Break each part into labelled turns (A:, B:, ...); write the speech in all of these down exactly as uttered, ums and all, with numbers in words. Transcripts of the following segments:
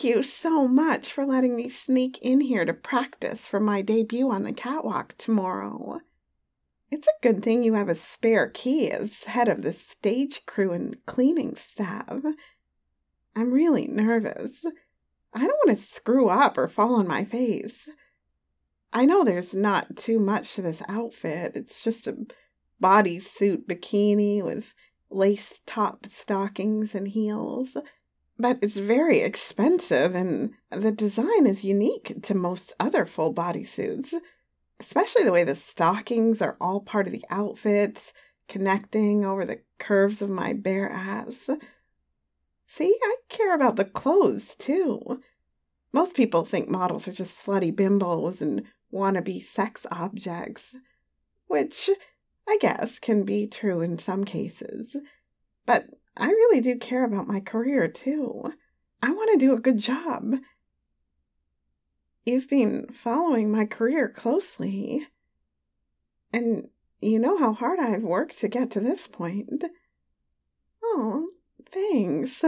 A: Thank you so much for letting me sneak in here to practice for my debut on the catwalk tomorrow. It's a good thing you have a spare key as head of the stage crew and cleaning staff. I'm really nervous. I don't want to screw up or fall on my face. I know there's not too much to this outfit. It's just a bodysuit bikini with lace top stockings and heels. But it's very expensive, and the design is unique to most other full bodysuits. Especially the way the stockings are all part of the outfit, connecting over the curves of my bare ass. See, I care about the clothes, too. Most people think models are just slutty bimbos and wannabe sex objects, which I guess can be true in some cases. But I really do care about my career, too. I want to do a good job. You've been following my career closely, and you know how hard I've worked to get to this point. Oh, thanks.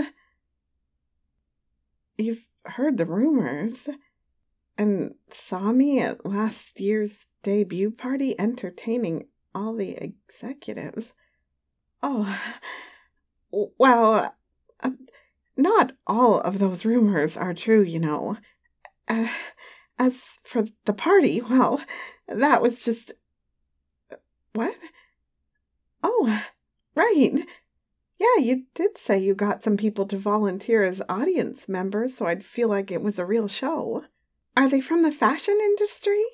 A: You've heard the rumors, and saw me at last year's debut party entertaining all the executives. Oh, well, uh, not all of those rumors are true, you know. Uh, as for the party, well, that was just... What? Oh, right. Yeah, you did say you got some people to volunteer as audience members, so I'd feel like it was a real show. Are they from the fashion industry?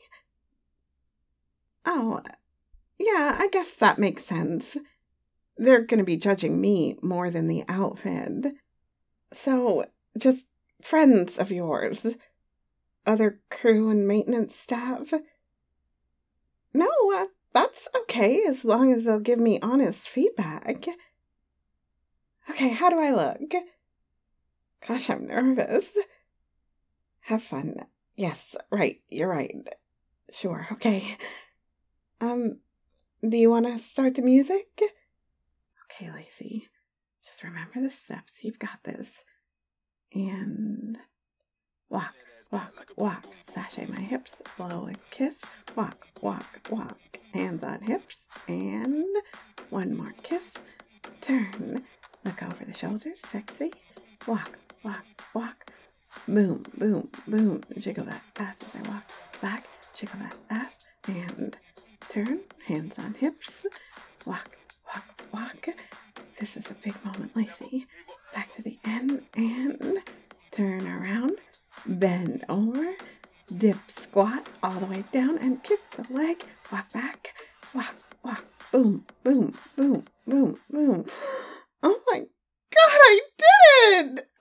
A: Oh, yeah, I guess that makes sense. They're going to be judging me more than the outfit. So, just friends of yours? Other crew and maintenance staff? No, uh, that's okay, as long as they'll give me honest feedback. Okay, how do I look? Gosh, I'm nervous. Have fun. Yes, right, you're right. Sure, okay. Um, do you want to start the music? Okay, Lacey, just remember the steps. You've got this. And walk, walk, walk. Sashay my hips, blow a kiss. Walk, walk, walk. Hands on hips. And one more kiss. Turn. Look over the shoulders. Sexy. Walk, walk, walk. Boom, boom, boom. Jiggle that ass as I walk back. Jiggle that ass. And turn. Hands on hips. Walk, walk, walk. This is a big moment, Lacey. Back to the end. And turn around. Bend over. Dip, squat all the way down. And kick the leg. Walk back. Walk, walk. Boom, boom, boom, boom, boom. Oh my God, I did it!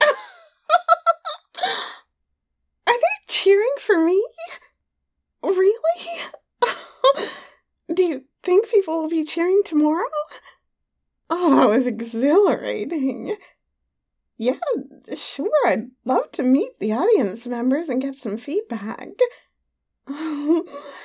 A: Are they cheering for me? Really? Do you think people will be cheering tomorrow? Oh, that was exhilarating. Yeah, sure, I'd love to meet the audience members and get some feedback. Oh,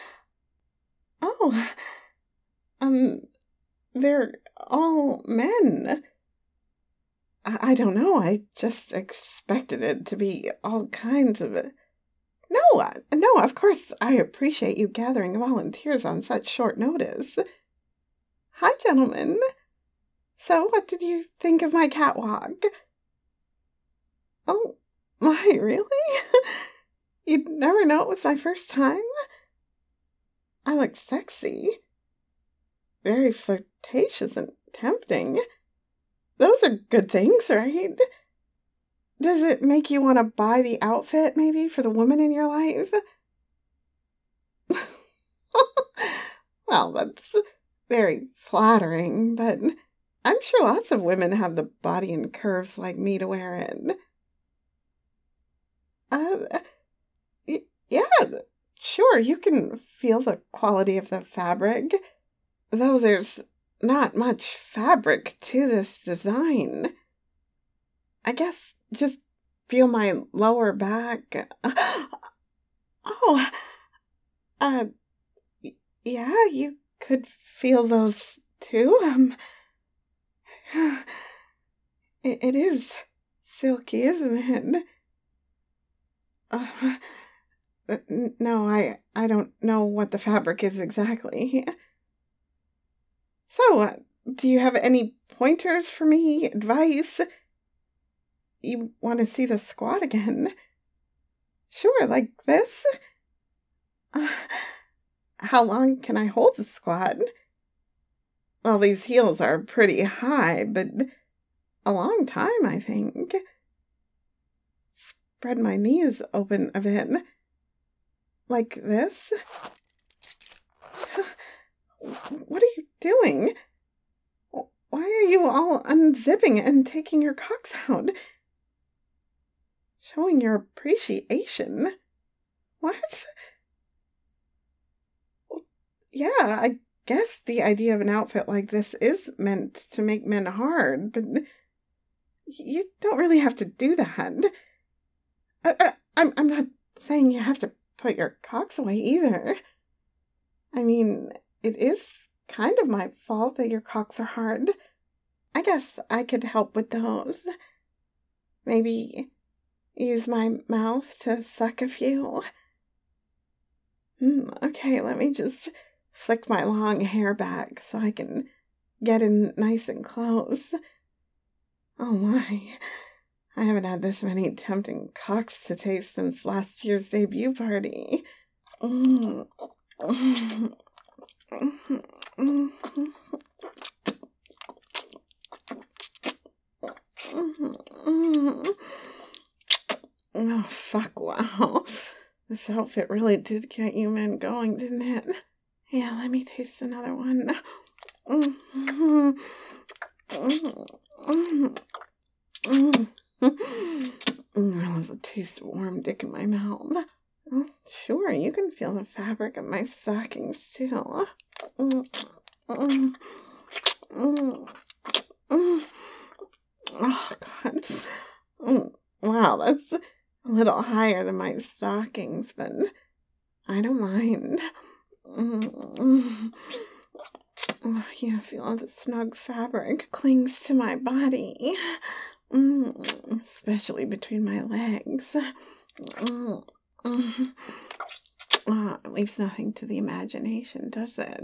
A: um, they're all men. I, I don't know, I just expected it to be all kinds of... No, uh, no, of course, I appreciate you gathering volunteers on such short notice. Hi, gentlemen. So, what did you think of my catwalk? Oh, my, really? You'd never know it was my first time? I looked sexy. Very flirtatious and tempting. Those are good things, right? Does it make you want to buy the outfit, maybe, for the woman in your life? Well, that's very flattering, but I'm sure lots of women have the body and curves like me to wear it. Uh, y- yeah, sure, you can feel the quality of the fabric, though there's not much fabric to this design. I guess just feel my lower back. Oh, uh, yeah, you could feel those too. Um, it, it is silky, isn't it? Uh, n- no, I, I don't know what the fabric is exactly. So, uh, do you have any pointers for me? Advice? You want to see the squat again? Sure, like this? Uh, how long can I hold the squat? Well, these heels are pretty high, but a long time, I think. Spread my knees open a bit. Like this? What are you doing? Why are you all unzipping and taking your cocks out? Showing your appreciation? What? Yeah, I guess the idea of an outfit like this is meant to make men hard, but you don't really have to do that. I, I, I'm, I'm not saying you have to put your cocks away either. I mean, it is kind of my fault that your cocks are hard. I guess I could help with those. Maybe use my mouth to suck a few. Mm, okay, let me just flick my long hair back so I can get in nice and close. Oh my, I haven't had this many tempting cocks to taste since last year's debut party. Mm. Oh, fuck, wow. This outfit really did get you men going, didn't it? Yeah, let me taste another one. Mm-hmm. Mm-hmm. Mm-hmm. I love the taste of warm dick in my mouth. Oh, sure, you can feel the fabric of my stockings, too. Mm-hmm. Mm-hmm. Oh, God. Mm. Wow, that's a little higher than my stockings, but I don't mind. Mm. Oh, yeah, feel the snug fabric clings to my body, mm. Especially between my legs. Mm. Mm. Oh, it leaves nothing to the imagination, does it?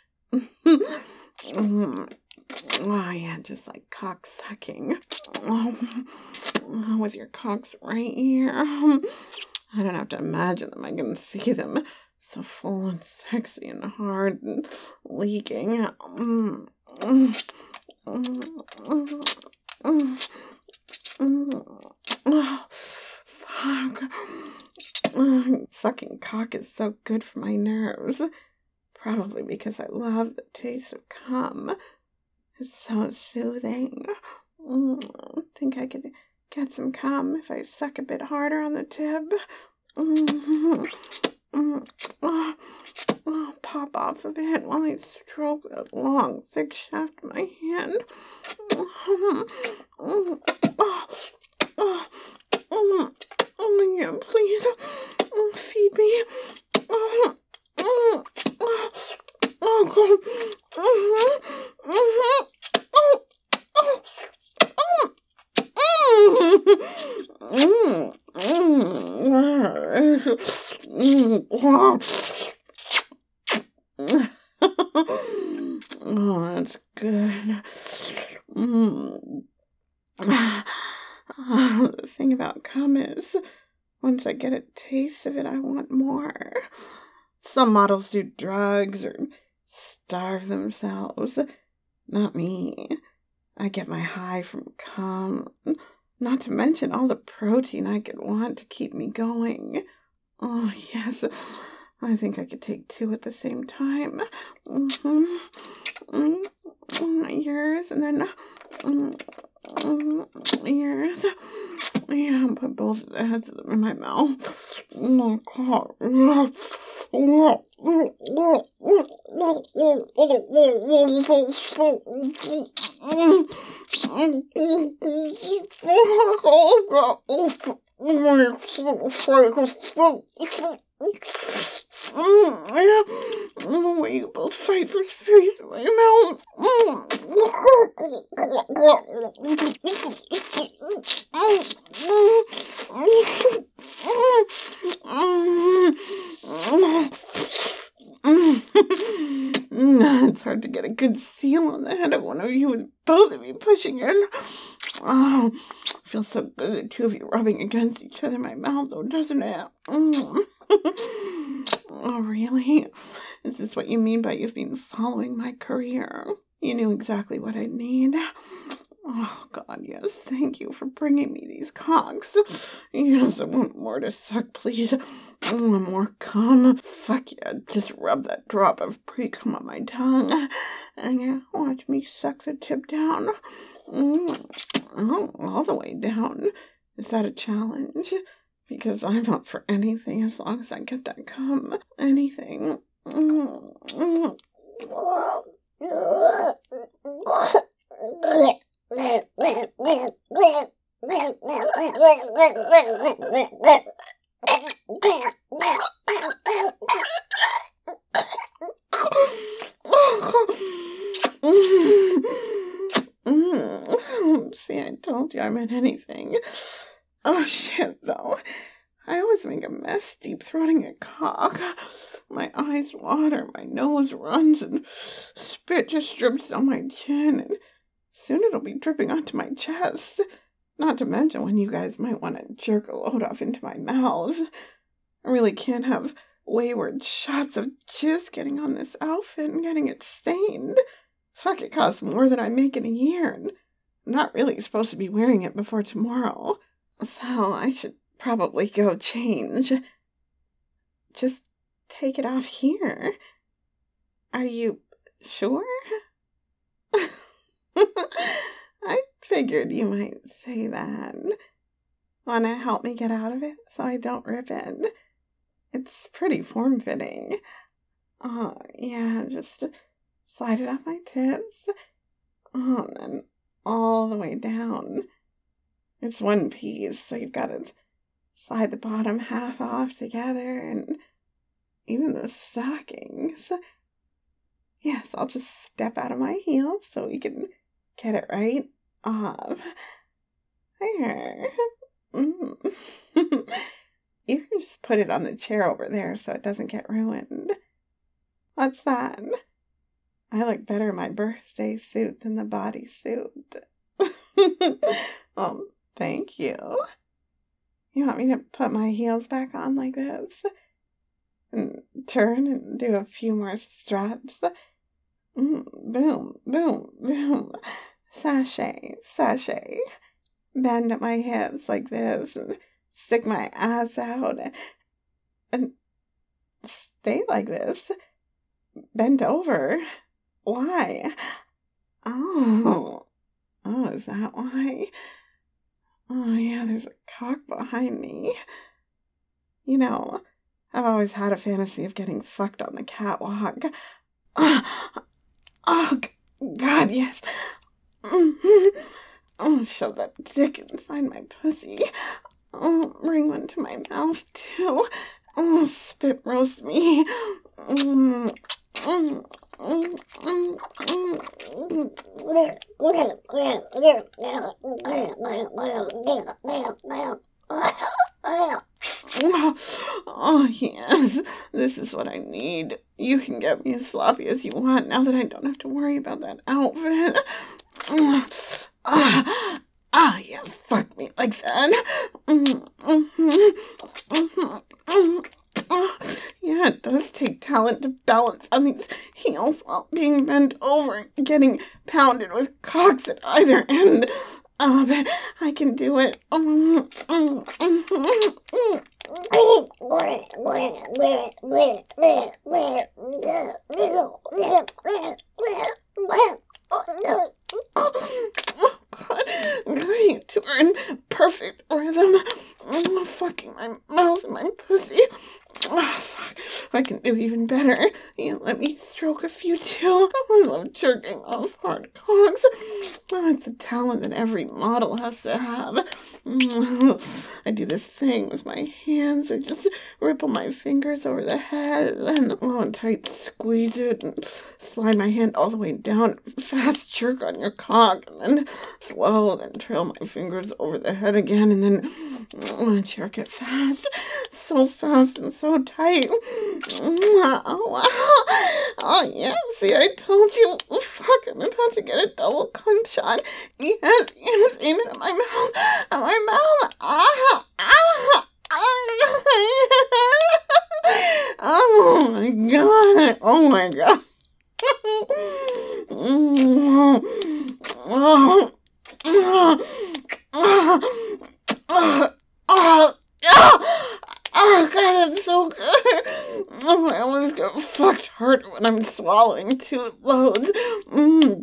A: Mm. Oh, yeah, just like cock sucking. Oh, with your cocks right here. I don't have to imagine them. I can see them. So full and sexy and hard and leaking. Mm, mm, mm, mm, mm. Oh, fuck. Sucking cock is so good for my nerves. Probably because I love the taste of cum. It's so soothing. Mm, I think I could get some cum if I suck a bit harder on the tip. Mm-hmm. Mm, oh, oh, pop off a bit while I stroke that long, thick shaft of my hand. Oh, oh, oh, oh, oh, oh yeah, please, oh, feed me. Oh, oh, oh, oh, God. Oh, oh, oh, oh, oh. Mm, mm, mm. Oh, that's good. Mm. Oh, the thing about cum is, once I get a taste of it, I want more. Some models do drugs or starve themselves. Not me. I get my high from cum. Not to mention all the protein I could want to keep me going. Oh, yes. I think I could take two at the same time. Mm-hmm. Mm-hmm. Yours, and then mm-hmm. yours. Yeah, I'll put both of the heads of them in my mouth. Oh, God. The way you both fight for space in my mouth. good seal on the head of one of you with both of you pushing in. Oh, feels so good, the two of you rubbing against each other in my mouth, though, doesn't it? Mm. Oh, really? Is this what you mean by you've been following my career? You knew exactly what I'd need. Oh, God, yes, thank you for bringing me these cocks. Yes, I want more to suck, please. Oh, more cum. Fuck yeah, just rub that drop of pre-cum on my tongue. And yeah, watch me suck the tip down. Mm. Oh, all the way down. Is that a challenge? Because I'm up for anything as long as I get that cum. Anything. Mm. See, I told you I meant anything. Oh, shit, though. I always make a mess deep-throating a cock. My eyes water, my nose runs, and spit just drips down my chin, and soon it'll be dripping onto my chest. Not to mention when you guys might want to jerk a load off into my mouth. I really can't have wayward shots of jizz getting on this outfit and getting it stained. Fuck, it costs more than I make in a year, and I'm not really supposed to be wearing it before tomorrow. So I should probably go change. Just take it off here. Are you sure? I figured you might say that. Wanna help me get out of it so I don't rip it? It's pretty form-fitting. Oh, yeah, just slide it off my tits. Oh, and then all the way down. It's one piece, so you've got to slide the bottom half off together, and even the stockings. Yes, I'll just step out of my heels so we can get it right off. There. Mm. You can just put it on the chair over there so it doesn't get ruined. What's that? I look better in my birthday suit than the bodysuit. um, thank you. You want me to put my heels back on like this? And turn and do a few more struts? Mm, boom, boom, boom. Sashay, sashay. Bend at my hips like this and stick my ass out and stay like this. Bend over. Why? Oh. Oh, is that why? Oh, yeah, there's a cock behind me. You know, I've always had a fantasy of getting fucked on the catwalk. Oh, oh God, yes. Mm-hmm. Oh, shove that dick inside my pussy. Oh, bring one to my mouth, too. Oh, spit roast me. Mm, mm, mm, mm, mm. Oh, yes, this is what I need. You can get me as sloppy as you want now that I don't have to worry about that outfit. Ah, ah, yeah, fuck me like that. Yeah, it does take talent to balance on these heels while being bent over and getting pounded with cocks at either end. Oh, but I can do it. Going to her in perfect rhythm. Oh, fucking my mouth and my pussy. Oh, fuck. I can do even better. You let me stroke a few too. I love jerking off hard cocks. Oh, it's a talent that every model has to have. I do this thing with my hands. I just ripple my fingers over the head and oh, and tight squeeze it and slide my hand all the way down. Fast jerk on your cock and then slow, then trail my fingers over the head again and then oh, jerk it fast. So fast and so tight. Oh, Oh, yeah, see, I told you. Fuck, I'm about to get a double cunt shot. Yes, yes, aim it at my mouth. At my mouth. Ah, ah, ah. Oh, my God. Oh, my God. Oh, oh, oh, oh, oh, oh, God, that's so good. Oh, I almost get fucked hard when I'm swallowing two loads. Mm.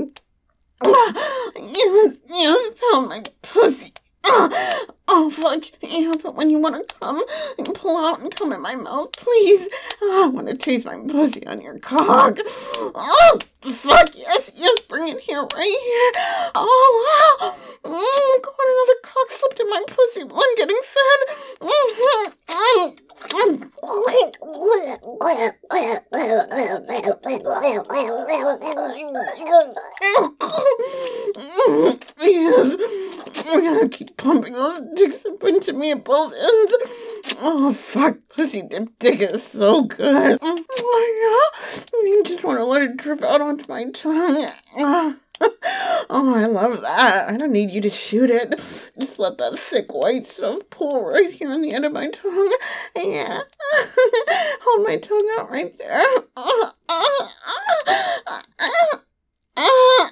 A: Yes, yes, pound my pussy. Oh, oh, fuck. Yeah, but when you want to come, you can pull out and come in my mouth, please. Oh, I want to taste my pussy on your cock. Oh, fuck, yes, yes, bring it here, right here. Oh, wow. Mm, God, another cock slipped in my pussy. One getting fed. Mm-hmm. Mm. Yes. I'm gonna keep pumping those dicks up into me at both ends. Oh, fuck. Pussy dip dick is so good. Oh, yeah. You just want to let it drip out onto my tongue. Oh, I love that. I don't need you to shoot it. Just let that thick white stuff pull right here on the end of my tongue. Yeah. Hold my tongue out right there. Uh, uh, uh, uh, uh,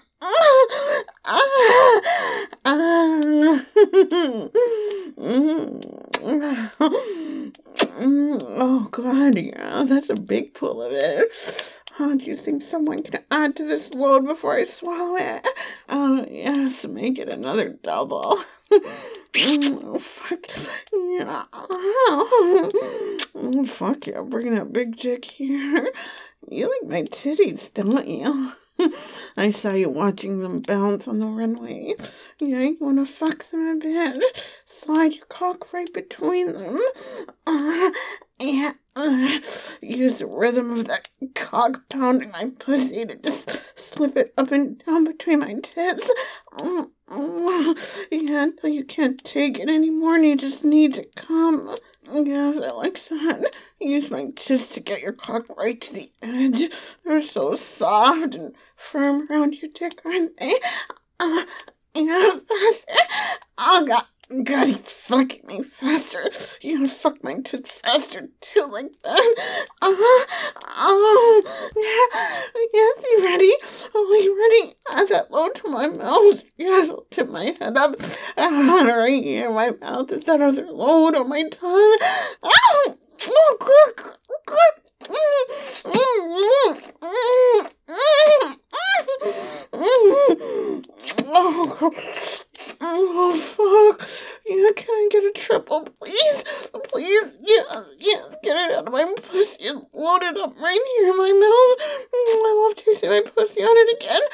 A: Oh, God, yeah, that's a big pull of it. Oh, do you think someone can add to this load before I swallow it? Oh, yes, make it another double. Oh, fuck. Yeah. Oh, fuck yeah, bring that big chick here. You like my titties, don't you? I saw you watching them bounce on the runway. Yeah, you want to fuck them a bit? Slide your cock right between them. Uh, yeah. Uh, use the rhythm of that cock pounding my pussy to just slip it up and down between my tits. Uh, uh, yeah, until you can't take it anymore and you just need to come. Yes, I like that. Use my tits to get your cock right to the edge. They're so soft and firm around your dick, aren't they? Uh, yeah, faster. Oh, God. God, he's fucking me faster. You gotta fuck my tits faster, too, like that. Uh-huh. Oh, yeah. Yes, you ready? Oh, you ready? Add that load to my mouth. Yes, I'll tip my head up. Ah, right here in my mouth. Is that other load on my tongue? Oh, oh, good, good. Oh, oh, fuck. Yeah, can I get a triple, please? Please? Yes, yes, get it out of my pussy and load it up right here in my mouth. I love tasting my pussy on it again.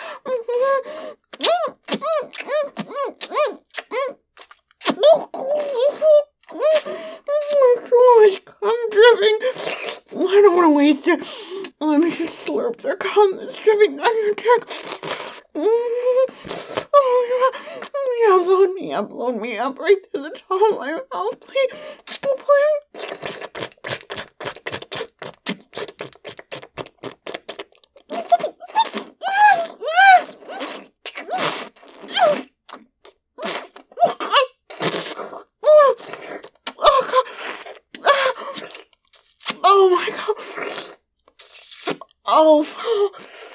A: Oh my gosh, cum dripping. I don't want to waste it. Let me just slurp the cum that's dripping down your dick. Oh, yeah. Yeah, load me up, load me up right through the top of my mouth, please. Please. Oh my God. Oh,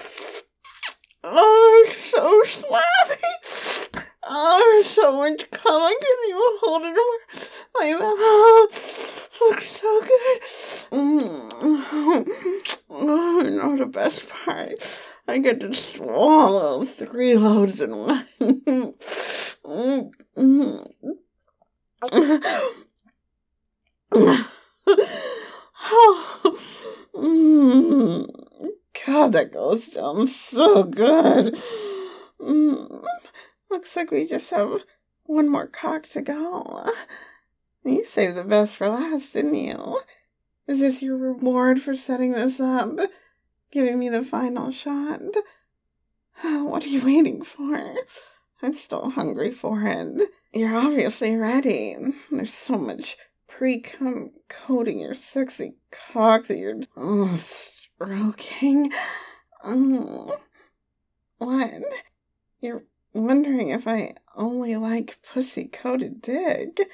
A: oh, so slappy. Oh, so much cum. I couldn't even hold it in my mouth. Looks so good. Mm. Oh, you know the best part? I get to swallow three loads in one. Mm. Mm. Oh, mm. God, that goes down so good. Mm. Looks like we just have one more cock to go. You saved the best for last, didn't you? Is this your reward for setting this up? Giving me the final shot? What are you waiting for? I'm still hungry for it. You're obviously ready. There's so much pre-cum coating your sexy cock that you're oh, stroking. Oh, what? You're wondering if I only like pussy-coated dick?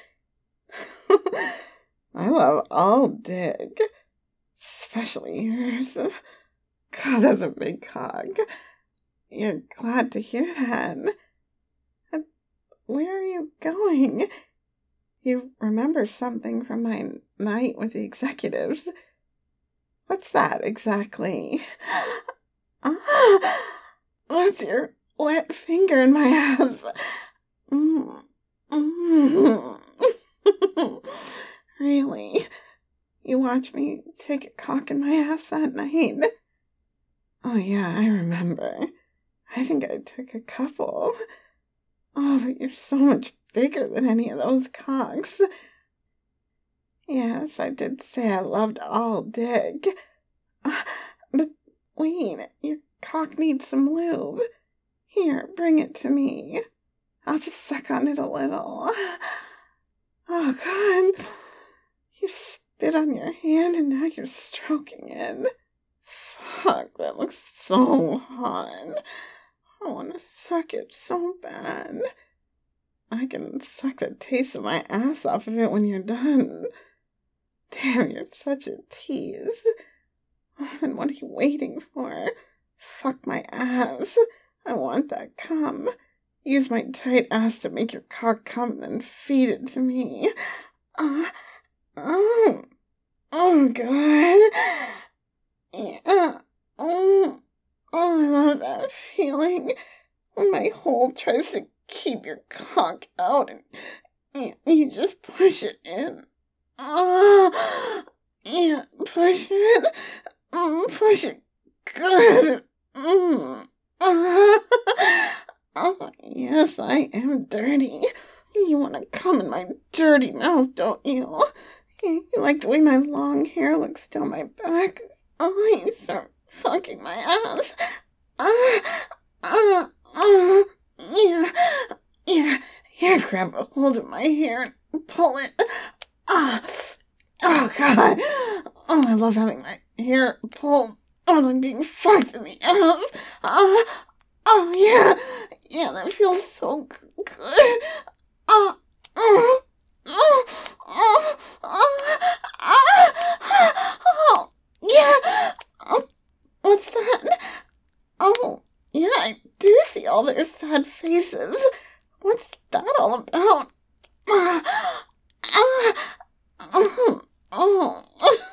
A: I love all dick, especially yours. God, that's a big cock. You're glad to hear that. Where are you going? You remember something from my night with the executives. What's that exactly? Ah, that's your wet finger in my ass. Mm. Mm. Really? You watched me take a cock in my ass that night? Oh yeah, I remember. I think I took a couple. Oh, but you're so much bigger than any of those cocks. Yes, I did say I loved all dick. Uh, but wait, your cock needs some lube. Here, bring it to me. I'll just suck on it a little. Oh, God. You spit on your hand and now you're stroking it. Fuck, that looks so hot. I want to suck it so bad. I can suck the taste of my ass off of it when you're done. Damn, you're such a tease. And what are you waiting for? Fuck my ass. I want that cum. Use my tight ass to make your cock come and then feed it to me. Uh, oh, oh, God. Yeah. Oh, oh, I love that feeling. When my hole tries to keep your cock out and you, you just push it in. Oh, yeah, push it. Mm, push it good. Mm. Oh, yes, I am dirty. You want to come in my dirty mouth, don't you? You like the way my long hair looks down my back? Oh, you start fucking my ass. Ah, ah, ah, yeah, yeah, yeah, grab a hold of my hair and pull it. Ah, oh, God. Oh, I love having my hair pulled when I'm being fucked in the ass. Ah, oh, yeah, yeah, that feels so good. Ah, oh, oh, oh, oh, ah, oh, yeah. Oh, what's that? Oh, yeah, I do see all their sad faces. What's that all about? Ah, ah, oh, oh.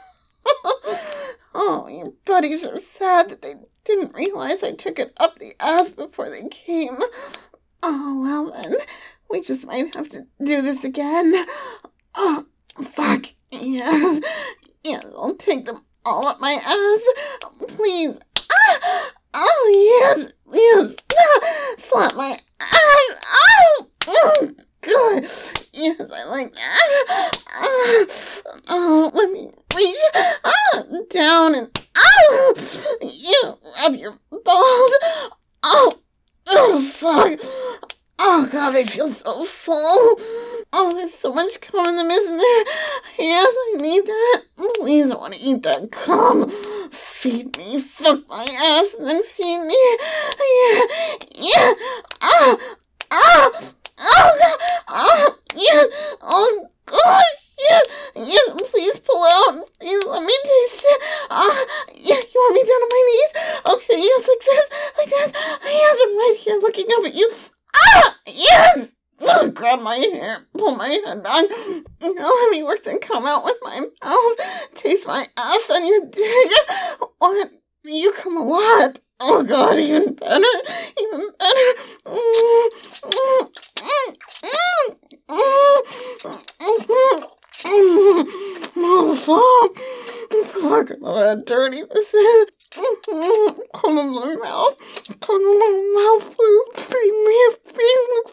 A: Oh, your buddies are sad that they didn't realize I took it up the ass before they came. Oh, well then, we just might have to do this again. Oh, fuck. Yes, yes, I'll take them all up my ass. Please. Ah! Oh, yes, yes. Ah! Slap my ass. Oh, oh, good. Yes, I like that. Ah! Oh, let me reach ah, down and oh, yeah, rub your balls. Oh, oh, fuck. Oh, God, they feel so full. Oh, there's so much cum in them, isn't there? Yes, I need that. Please, I want to eat that cum. Feed me, fuck my ass, and then feed me. Yeah, yeah. Ah, ah, oh, God. Ah, yes. Oh, God. Yes, yes, please pull out. Please let me taste it. Ah, yeah, you want me down on my knees? Okay, yes, like this, like this. Yes, I'm right here looking up at you. Ah, yes. Oh, grab my hair, pull my head back. You know, let me work and come out with my mouth. Taste my ass on your dick. What? You come a lot. Oh, God, even better. Even better. Mm, mm, mm, mm, mm, mm. Oh, fuck. Fuck, I know how dirty this is. Come in my mouth. Come in my mouth. Feed me. Feed me.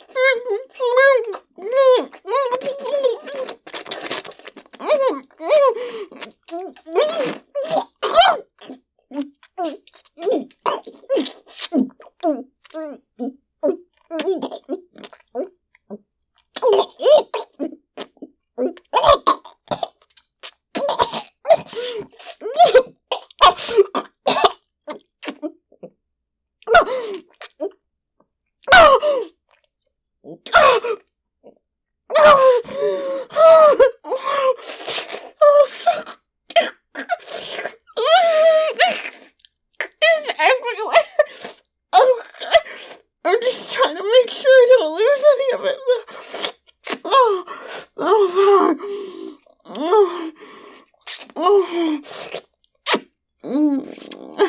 A: Oh, oh. Mm.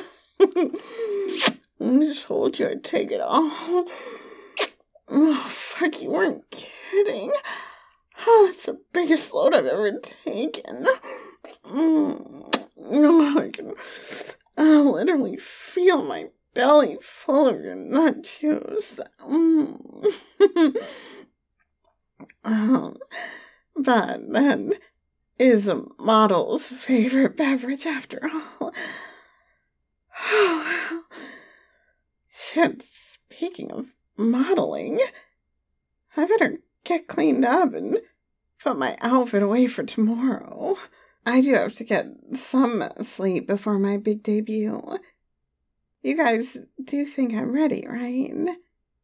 A: I just told you I'd take it all. Oh, fuck, you weren't kidding. Oh, that's the biggest load I've ever taken. Mm. Oh, I can I literally feel my belly full of your nut juice. Mm. um, but that is a model's favorite beverage after all. Oh, shit, speaking of modeling, I better get cleaned up and put my outfit away for tomorrow. I do have to get some sleep before my big debut. You guys do think I'm ready, right?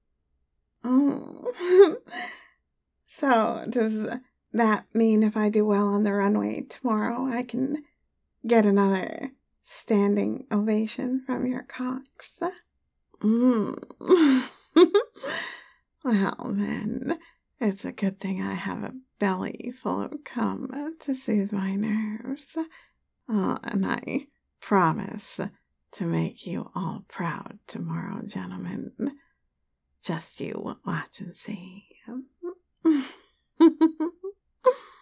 A: Oh. So, does that mean if I do well on the runway tomorrow, I can get another standing ovation from your cocks? Mm. Well, then, it's a good thing I have a belly full of cum to soothe my nerves. Oh, and I promise to make you all proud tomorrow, gentlemen. Just you watch and see.